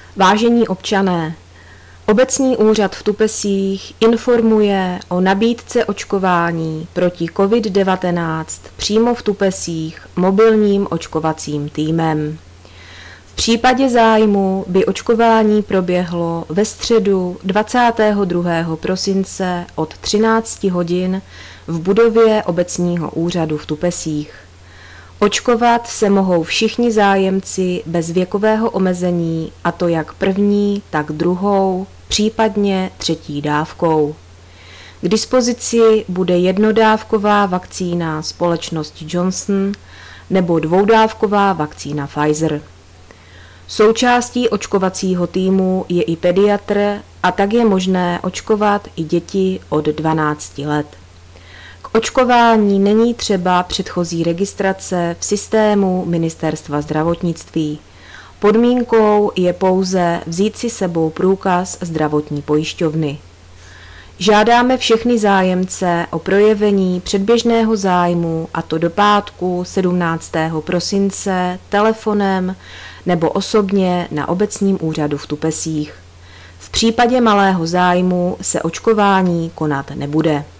Vážení občané, Obecní úřad v Tupesích informuje o nabídce očkování proti COVID-19 přímo v Tupesích mobilním očkovacím týmem. V případě zájmu by očkování proběhlo ve středu 22. prosince od 13 hodin v budově Obecního úřadu v Tupesích. Očkovat se mohou všichni zájemci bez věkového omezení, a to jak první, tak druhou, případně třetí dávkou. K dispozici bude jednodávková vakcína společnosti Johnson nebo dvoudávková vakcína Pfizer. Součástí očkovacího týmu je i pediatr a tak je možné očkovat i děti od 12 let. K očkování není třeba předchozí registrace v systému Ministerstva zdravotnictví. Podmínkou je pouze vzít si sebou průkaz zdravotní pojišťovny. Žádáme všechny zájemce o projevení předběžného zájmu, a to do pátku 17. prosince telefonem nebo osobně na Obecním úřadu v Tupesích. V případě malého zájmu se očkování konat nebude.